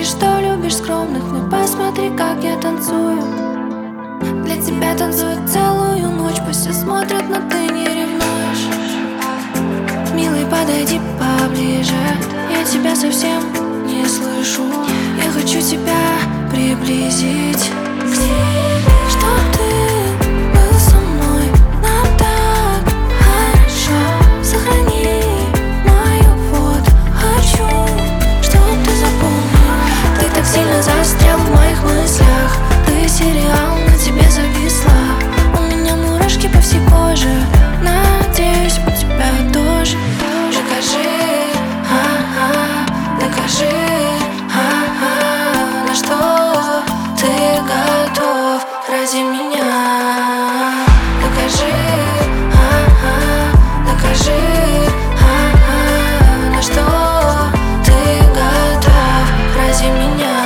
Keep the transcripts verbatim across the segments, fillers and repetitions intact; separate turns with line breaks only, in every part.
говоришь, что любишь скромных, но посмотри, как я танцую. Для тебя танцую целую ночь, пусть все смотрят, но ты не ревнуешь. Милый, подойди поближе, я тебя совсем не слышу. Я хочу тебя приблизить к себе, чтоб ты был со мной. Нам так хорошо, сохрани мою фото. Хочу, чтоб ты запомнил. Ты так сильно застрял в моих мыслях. Ты сериал, на тебе зависла. У меня мурашки по всей коже. Надеюсь, у тебя тоже. Докажи, а-а, докажи, а-а, на что ты готов ради меня. Докажи, а-а, докажи, а-а, на что ты готов ради меня.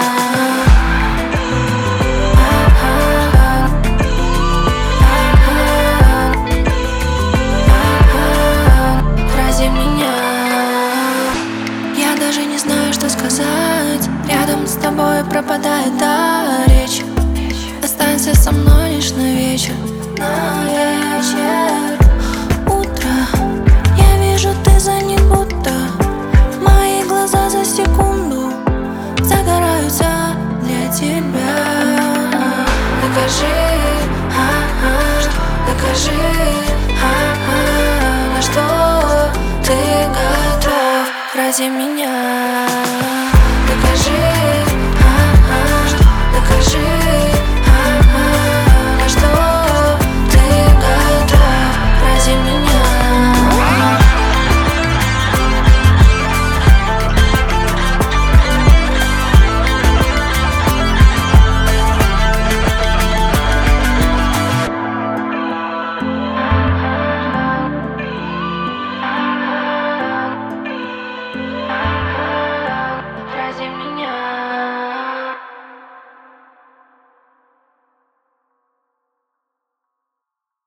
А-а, а-а, а-а, ради меня. Я даже не знаю, что сказать. Рядом с тобой пропадает та речь. Останься со мной лишь на вечер. На вечер. Утро. Я вижу, ты занят будто. Мои глаза за секунду загораются для тебя. Докажи, а-а, докажи, а-а, на что ты готов ради меня. Докажи.